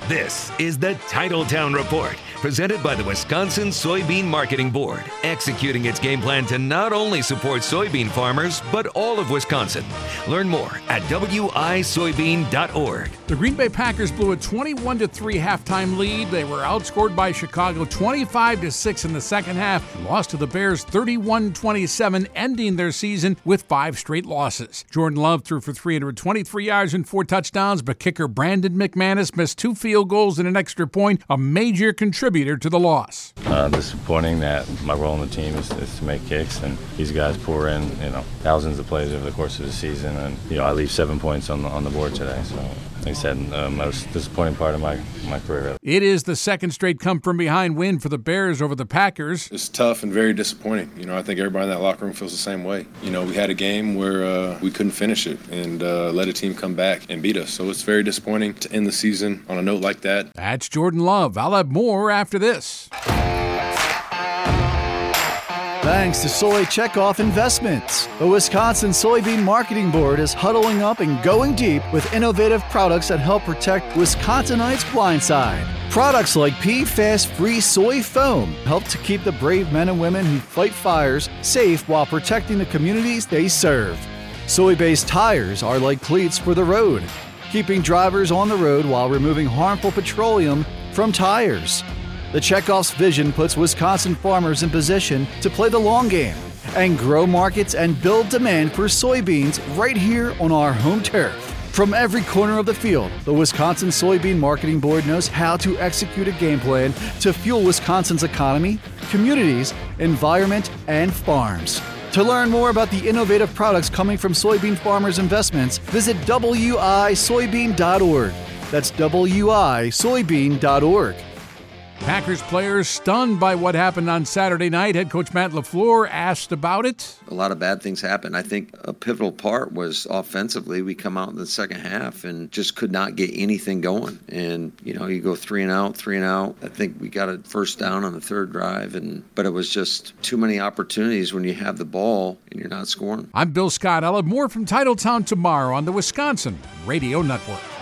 This is the Titletown Report, presented by the Wisconsin Soybean Marketing Board, executing its game plan to not only support soybean farmers, but all of Wisconsin. Learn more at wisoybean.org. The Green Bay Packers blew a 21-3 halftime lead. They were outscored by Chicago 25-6 in the second half, lost to the Bears 31-27, ending their season with 5 straight losses. Jordan Love threw for 323 yards and 4 touchdowns, but kicker Brandon McManus missed 2 field goals and an extra point, a major contributor to the loss. Disappointing that my role on the team is to make kicks, and these guys pour in, thousands of plays over the course of the season, and I leave 7 points on the board today. So, like I said, most disappointing part of my career. It is the second straight come-from-behind win for the Bears over the Packers. It's tough and very disappointing. I think everybody in that locker room feels the same way. We had a game where we couldn't finish it and let a team come back and beat us. So it's very disappointing to end the season on a note like that. That's Jordan Love. I'll have more after this. Thanks to Soy Checkoff Investments. The Wisconsin Soybean Marketing Board is huddling up and going deep with innovative products that help protect Wisconsinites' blind side. Products like PFAS-free soy foam help to keep the brave men and women who fight fires safe while protecting the communities they serve. Soy-based tires are like cleats for the road, keeping drivers on the road while removing harmful petroleum from tires. The Checkoff's vision puts Wisconsin farmers in position to play the long game and grow markets and build demand for soybeans right here on our home turf. From every corner of the field, the Wisconsin Soybean Marketing Board knows how to execute a game plan to fuel Wisconsin's economy, communities, environment, and farms. To learn more about the innovative products coming from soybean farmers' investments, visit wisoybean.org. That's wisoybean.org. Packers players stunned by what happened on Saturday night. Head coach Matt LaFleur asked about it. A lot of bad things happened. I think a pivotal part was offensively. We come out in the second half and just could not get anything going. And, you go 3 and out. I think we got a first down on the third drive, but it was just too many opportunities when you have the ball and you're not scoring. I'm Bill Scott. I'll have more from Titletown tomorrow on the Wisconsin Radio Network.